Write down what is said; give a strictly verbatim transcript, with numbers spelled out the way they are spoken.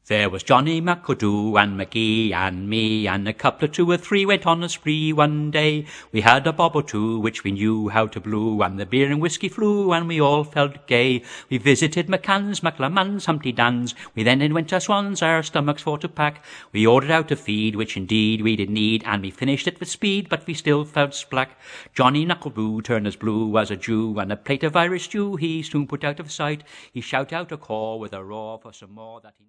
There was Johnny McAdoo and McGee and me, and a couple of two or three went on a spree one day. We had a bob or two which we knew how to blew, and the beer and whiskey flew, and we all felt gay. We visited McCann's, McLaman's, Humpty Dan's. We then went to Swan's, our stomachs for to pack. We ordered out a feed, which indeed we did need, and we finished it with speed, but we still felt splack. Johnny McAdoo turned as blue as a Jew, and a plate of Irish stew he soon put out of sight. He shout out a call with a roar for some more that he